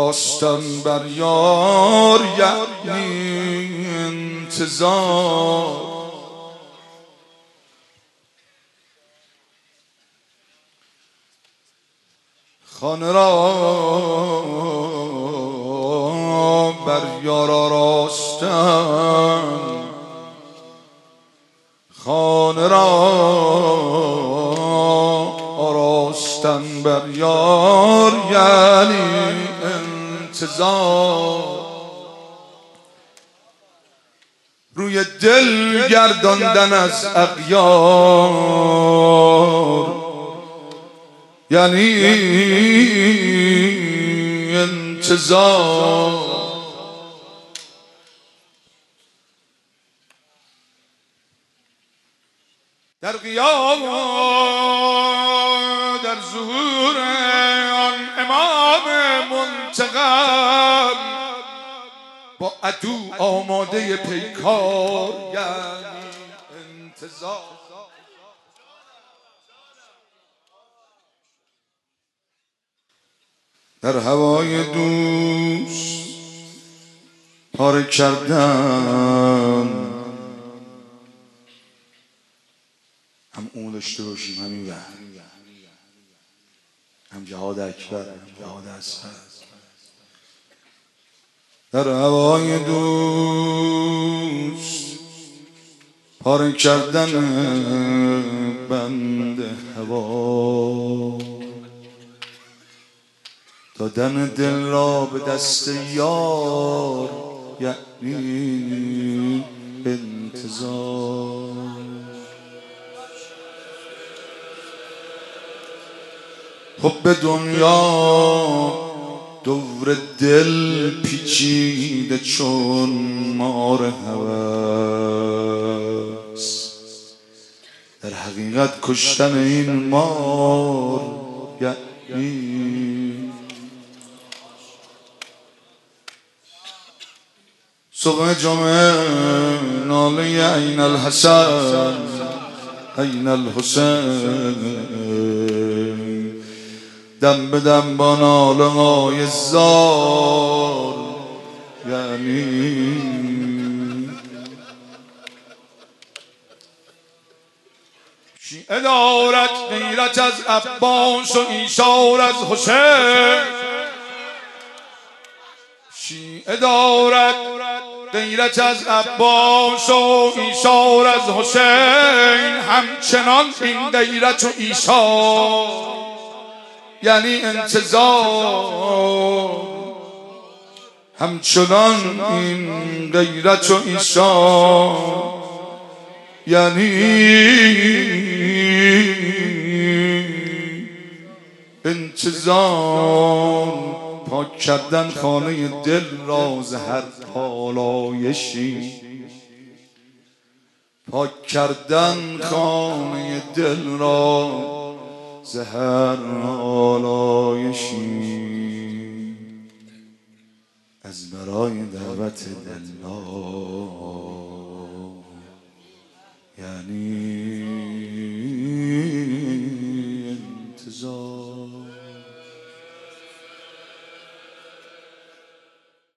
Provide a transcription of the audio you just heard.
آراستن بر یار یعنی انتظار. خانه را بر یار آراستن، خانه را آراستن بر یار یعنی انتظار. روی دل گرداندن از اغیار یعنی انتظار. در قیام در ظهور آن امام منتقم با عدو آماده پیکار یعنی انتظار. در هوای دوست پاره کردن، هم اون داشته باشیم همین بر، هم جهاد اکبر هم جهاد اصغر. در هوای دوست پاره کردن بند هوا، دادن دل را به دست یار یعنی انتظار. حب دنیا دور دل پیچیده چون مار هوس، در حقیقت کشتن این مار یعنی صبح جمعه ناله این الحسن این الحسین، دم به دم با ناله های زار یعنی شیعه دارد غیرت از عباس و ایثار از حسین، شیعه دارد غیرت از عباس و ایثار از حسین، همچنان این غیرت و ایثار یعنی انتظار. همچنان این غیرت و ایثار یعنی انتظار. پاک کردن خانه دل را ز هر آلایشی، پاک کردن خانه دل را ز هر آلایشی، از برای دعوت دلها یعنی